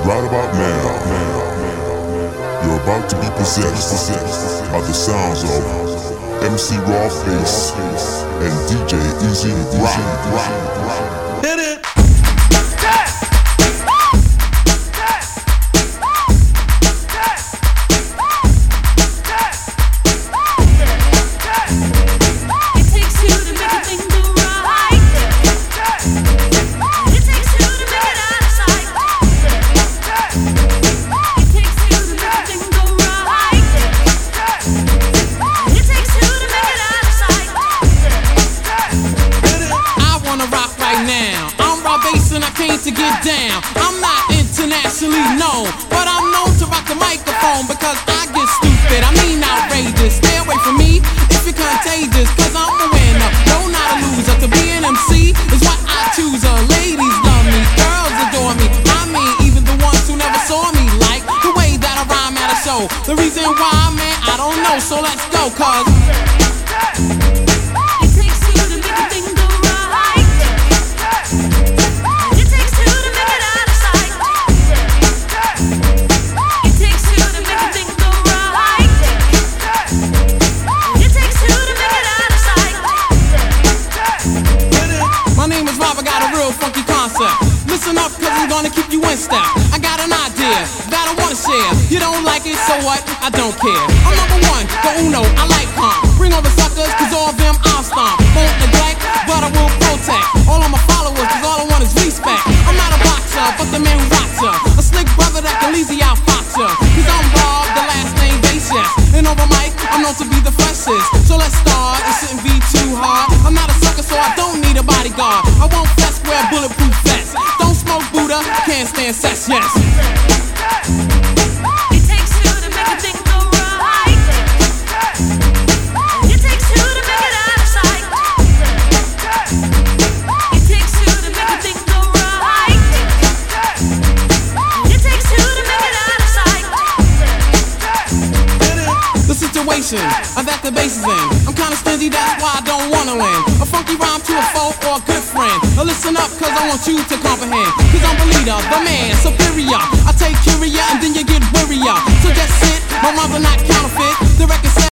Right about now, you're about to be possessed by the sounds of MC Raw Face and DJ Easy Rock. Hit it! To get down, I'm not internationally known, but I'm known to rock the microphone because I get stupid, I mean outrageous. Stay away from me if you're contagious, cause I'm a winner, no not a loser. To be an MC is what I choose. Ladies love me, girls adore me, I mean even the ones who never saw me, like the way that I rhyme at a show. The reason why, man, I don't know, so let's go, cause listen up, cause I'm gonna keep you in step. I got an idea that I wanna share. You don't like it, so what? I don't care. I'm number one, the uno, I like calm. Bring over suckers, cause all of them I'll stomp. Won't neglect, but I will protect all of my followers, cause all I want is respect. I'm not a boxer, but the man who rocks ya. A slick brother that can easy out fox ya. Cause I'm Rob, the last name Basis. And over mic, I'm known to be the freshest. So let's start, it shouldn't be too hard. I'm not a sucker, so I don't need a bodyguard. I won't fess, wear a bulletproof vest. Don't smoke Buddha, can't stand sex, yes. It takes two to make a thing go right. It takes two to make it out of sight. It takes two to make a thing go right. It takes two to make it out of sight. The situation that the bass is in, I'm kinda stingy, that's why I don't wanna win. A funky rhyme to a foe or a good friend. Now listen up, cause I want you to comprehend. Cause I'm the leader, the man, superior. I take curia and then you get wearier. So just sit, my rhymes are not counterfeit. The record says